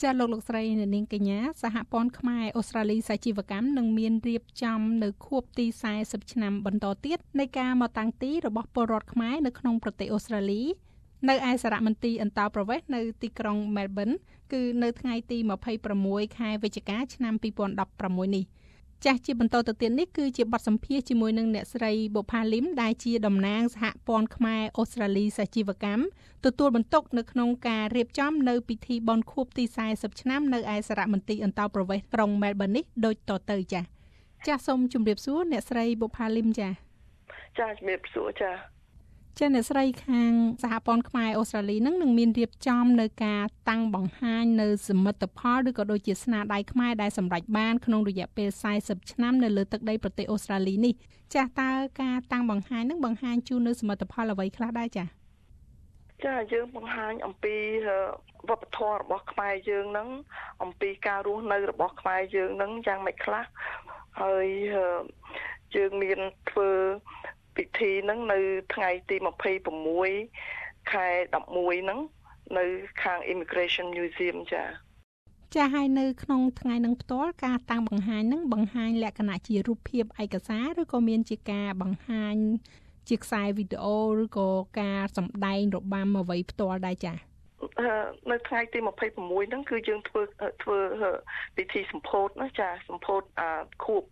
ចាលោកស្រីនាងកញ្ញាសហព័ន្ធខ្មែរអូស្ត្រាលីសាជីវកម្មនឹងមានរៀបចំនៅខួបទី40ឆ្នាំបន្តទៀតនៃការមកតាំងទីរបស់ពលរដ្ឋខ្មែរនៅក្នុងប្រទេសអូស្ត្រាលីនៅឯសារមន្ទីរអន្តរប្រវេសន៍នៅទីក្រុង Melbourne គឺនៅថ្ងៃទី26ខែវិច្ឆិកាឆ្នាំ2016នេះចាស់ជាបន្តទៅទៀតនេះគឺជាបទសម្ភាសន៍ជាមួយនឹងអ្នកស្រីបុផាលីមដែលជាតំណាងសហព័ន្ធខ្មែរអូស្ត្រាលីសាជីវកម្មទទួលបន្ទុកនៅក្នុងការរៀបចំនៅពិធីបុណ្យខួបទី40ឆ្នាំនៅឯសារមន្ទីរអន្តរប្រវេសន៍ក្រុង Melbourne នេះដូចតទៅចាស់សូមជម្រាបសួរអ្នកស្រីបុផាលីមចាជំរាបសួរចាអ្នកស្រីខាងសហព័ន្ធខ្មែរអូស្ត្រាលីនឹងមានរៀបចំនៅការតាំងបង្ហាញនៅសមិទ្ធផលឬក៏ដូចជាស្នាដៃខ្មែរដែលសម្រេចបានក្នុងរយៈពេល40ឆ្នាំនៅលើទឹកដីប្រទេសអូស្ត្រាលីនេះចាស់តើការតាំងបង្ហាញនឹងបង្ហាញជូននៅសមិទ្ធផលអ្វីខ្លះដែរចាយើងបង្ហាញអំពីវប្បធម៌របស់ខ្មែរយើងនឹងអំពីការរស់នៅរបស់ខ្មែរយើងនឹងយ៉ាងម៉េចខ្លះហើយយើងមានធ្វើពិធីហ្នឹងនៅថ្ងៃទី26ខែ11ហ្នឹងនៅខាង Immigration Museum ចាហើយនៅក្នុងថ្ងៃហ្នឹងផ្ទាល់ការតាំងបង្ហាញហ្នឹងបង្ហាញលក្ខណៈជារូបភាពឯកសារឬក៏មានជាការបង្ហាញជាខ្សែវីដេអូឬក៏ការសម្ដែងរបាំអ្វីផ្ទាល់ដែរចានៅថ្ងៃទី26ហ្នឹងគឺយើងធ្វើពិធីសម្ពោធណាសម្ពោធខួប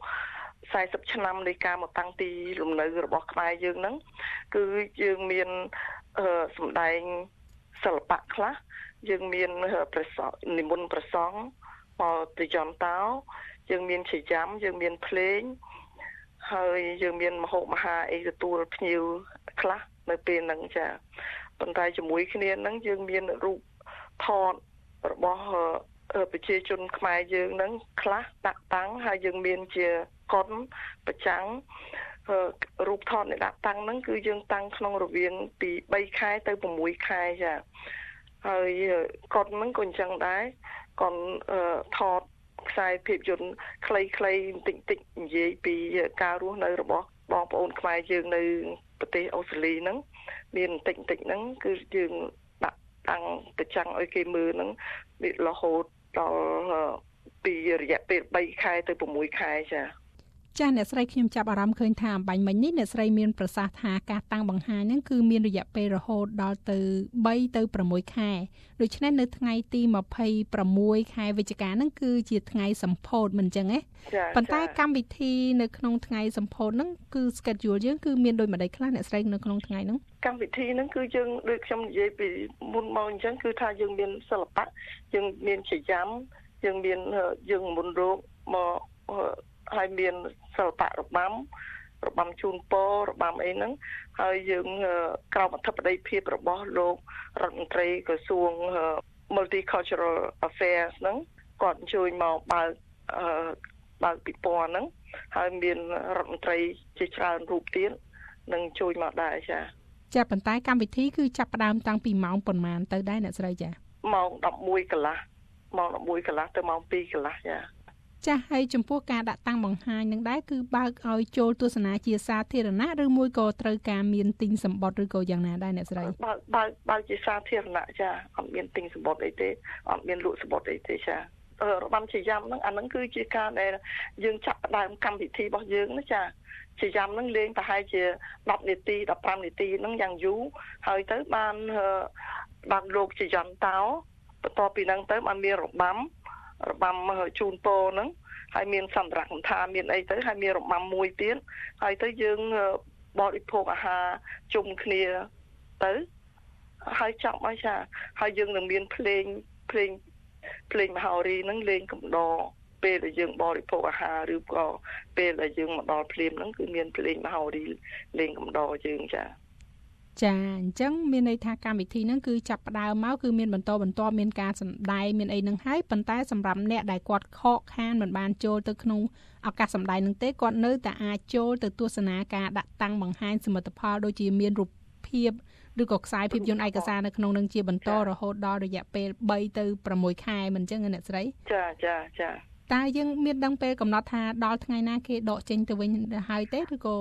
40ឆ្នាំនៃការមកតាំងទីលំនៅរបស់ខ្មែរយើងហ្នឹងគឺយើងមានសម្ដែងសិល្បៈខ្លះយើងមាននិមន្តព្រះសង្ឃមកទៅយន្តោយើងមានជាយ៉ាំយើងមានភ្លេងហើយយើងមានមហោបមហាអីទទួលភ្ញៀវខ្លះនៅពេលហ្នឹងប៉ុន្តែជាមួយគ្នាហ្នឹងយើងមានរូបថតរបស់ប្រជាជនខ្មែរយើងហ្នឹងខ្លះដាក់តាំងហើយយើងមានជាកុនប្រចាំងរូបថតនៃដាក់តាំងហ្នឹងគឺយើងតាំងក្នុងរវាងពី3ខែទៅ6ខែហើយកុនហ្នឹងក៏អញ្ចឹងដែរកុនថតខ្សែភាពយន្តខ្លីៗបន្តិចនិយាយពីការរស់នៅរបស់បងប្អូនខ្មែរយើងនៅប្រទេសអូស្ត្រាលីហ្នឹងមានបន្តិចហ្នឹងគឺយើងដាក់តាំងប្រចាំងឲ្យគេមើលហ្នឹងរហូតដល់ពីរយៈពេល3ខែទៅ6ខែចាអ្នកស្រីខ្ញុំចាប់អារម្មណ៍ឃើញថាអំបញ្ញមិញនេះអ្នកស្រីមានប្រសាសន៍ថាការតាំងបង្ហាញហ្នឹងគឺមានរយៈពេលរហូតដល់ទៅ3ទៅ6ខែដូច្នេះនៅថ្ងៃទី26ខែវិច្ឆិកាហ្នឹងគឺជាថ្ងៃសម្ពោធមិនអញ្ចឹងទេប៉ុន្តែកម្មវិធីនៅក្នុងថ្ងៃសម្ពោធហ្នឹងគឺ schedule យើងគឺមានដូចម្ដេចខ្លះអ្នកស្រីនៅក្នុងថ្ងៃហ្នឹងកម្មវិធីហ្នឹងគឺយើងដូចខ្ញុំនិយាយពីមុនមកអញ្ចឹងគឺថាយើងមានសិល្បៈយើងមានជាយ៉ាំយើងមានយើងមុនរោគមកហើយមានសិល្បៈរបាំជូនពររបាំអីហ្នឹងហើយយើងក្រោមអធិបតីភាពរបស់លោករដ្ឋមន្ត្រីក្រសួង Multicultural Affairs ហ្នឹងគាត់អញ្ជើញមកបើកពិព័រណ៍ហ្នឹងហើយមានរដ្ឋមន្ត្រីជាច្រើនរូបទៀតនឹងជួយមកដែរចាប៉ុន្តែកម្មវិធីគឺចាប់ផ្ដើមតាំងពីម៉ោងប៉ុន្មានទៅដែរអ្នកស្រីម៉ោង11កន្លះម៉ោង11កន្លះទៅម៉ោង2កន្លះចាស់ហើយចំពោះការដាក់តាំងបង្ហាញនឹងដែរគឺបើកឲ្យចូលទស្សនាជាសាធារណៈឬមួយក៏ត្រូវការមានទិញសម្បត្តិឬក៏យ៉ាងណាដែរអ្នកស្រីបើកជាសាធារណៈអត់មានទិញសម្បត្តិអីទេអត់មានលក់សម្បត្តិអីទេរបាំជាយ៉ាំហ្នឹងអាហ្នឹងគឺជាការដែលយើងចាប់ផ្ដើមកម្មវិធីរបស់យើងណាជាយ៉ាំហ្នឹងលេងប្រហែលជា10នាទី15នាទីហ្នឹងយ៉ាងយូរហើយទៅបានលោកជាយន្តោបន្ទាប់ពីហ្នឹងទៅបានមានរបាំជូនពរហ្នឹងហើយមានសម្រាប់កថាមានអីទៅហើយមានរបាំមួយទៀតហើយទៅយើងបរិភោគអាហារជុំគ្នាទៅហើយចប់ហើយយើងនឹងមានភ្លេងមហោរីហ្នឹងលេងកំដរពេលដែលយើងបរិភោគអាហារឬក៏ពេលដែលយើងមកដល់ភ្លាមហ្នឹងគឺមានភ្លេងមហោរីលេងកំដរយើងចាអញ្ចឹងមានន័យថាកម្មវិធីហ្នឹងគឺចាប់ផ្ដើមមកគឺមានបន្តមានការសម្ដែងមានអីហ្នឹងហើយប៉ុន្តែសម្រាប់អ្នកដែលគាត់ខកខានមិនបានចូលទៅក្នុងឱកាសសម្ដែងហ្នឹងទេគាត់នៅតែអាចចូលទៅទស្សនាការដាក់តាំងបង្ហាញសមិទ្ធផលដូចជាមានរូបភាពឬក៏ខ្សែភាពយន្តឯកសារនៅក្នុងនឹងជាបន្តរហូតដល់រយៈពេល3ទៅ6ខែមិនអញ្ចឹងអ្នកស្រីចាតើយើងមានដឹងពេលកំណត់ថាដល់ថ្ងៃណាគេដកចេញទៅវិញហើយទេឬក៏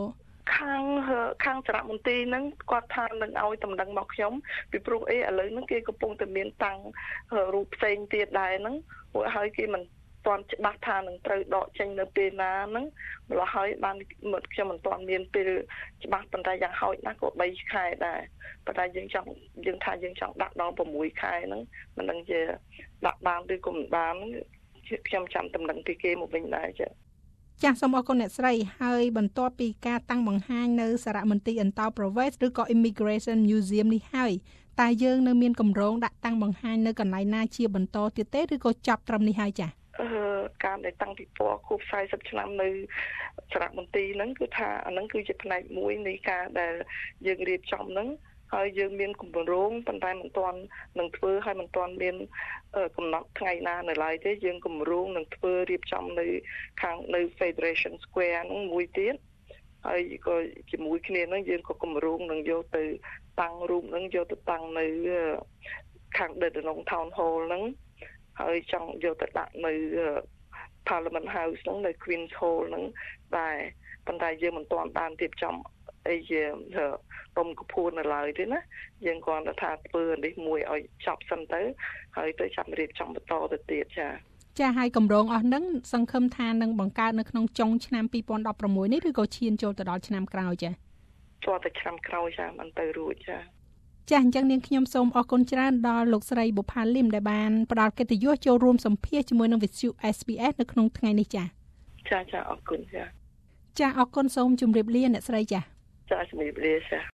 ខាងសារមន្ទីរហ្នឹងគាត់ថានឹងឲ្យតំណែងមកខ្ញុំពីព្រោះឥឡូវហ្នឹងគេកំពុងតែមានតាំងរូបផ្សេងទៀតដែរហ្នឹងព្រោះហើយគេមិនទាន់ច្បាស់ថានឹងត្រូវដកចេញនៅពេលណាហ្នឹងម្ល៉េះហើយបានខ្ញុំមិនទាន់មានពេលច្បាស់ប៉ុន្តែយ៉ាងហោចណាស់ក៏3ខែដែរប៉ុន្តែយើងចង់ដាក់ដល់6ខែហ្នឹងមិនដឹងជាដាក់បានឬក៏មិនបានខ្ញុំចាំតំណែងពីគេមកវិញដែរចាចាសសូមអរគុណអ្នកស្រីហើយបន្ទាប់ពីការតាំងបង្ហាញនៅសារមន្ទីរអន្តោប្រវេសន៍ឬក៏ Immigration Museum នេះហើយតើយើងនៅមានកម្រងដាក់តាំងបង្ហាញនៅកន្លែងណាជាបន្តទៀតទេឬក៏ចាប់ត្រឹមនេះហើយចា៎ការដែលតាំងពីពណ៌ខួប40ឆ្នាំនៅសារមន្ទីរហ្នឹងគឺថាអាហ្នឹងគឺជាផ្នែកមួយនៃការដែលយើងរៀបចំហ្នឹងហើយយើងមានគម្រោងប៉ុន្តែមិនទាន់នឹងធ្វើហើយមិនទាន់មានកំណត់ថ្ងៃណានៅឡើយទេយើងគម្រោងនឹងធ្វើរៀបចំនៅខាងនៅ Federation Square ហ្នឹងមួយទៀតហើយក៏ជាមួយគ្នាហ្នឹងយើងក៏គម្រោងនឹងយកទៅតាំងរូបហ្នឹងយកទៅតាំងនៅខាង Dandenong Town Hall ហ្នឹងហើយចង់យកទៅដាក់នៅ Parliament House ហ្នឹងនៅ Queen's Hall ហ្នឹងដែរប៉ុន្តែយើងមិនទាន់បានរៀបចំអីជារំកពួននៅឡើយទេណាយើងគ្រាន់តែថាធ្វើនេះមួយឲ្យចប់សិនទៅហើយទៅចាំរៀបចំបន្តទៅទៀតចាហើយកម្រងអស់ហ្នឹងសង្ឃឹមថានឹងបង្កើតនៅក្នុងចុងឆ្នាំ2016នេះឬក៏ឈានចូលទៅដល់ឆ្នាំក្រោយចាចូលទៅឆ្នាំក្រោយមិនទៅរួចចាអញ្ចឹងនាងខ្ញុំសូមអរគុណច្រើនដល់លោកស្រីបុប្ផាលឹមដែលបានផ្ដល់កិត្តិយសចូលរួមសម្ភាសជាមួយនឹងវិទ្យុ SBS នៅក្នុងថ្ងៃនេះចាអរគុណចាអរគុណសូមជម្រាបលាអ្នកស្រីចាជំរាបលា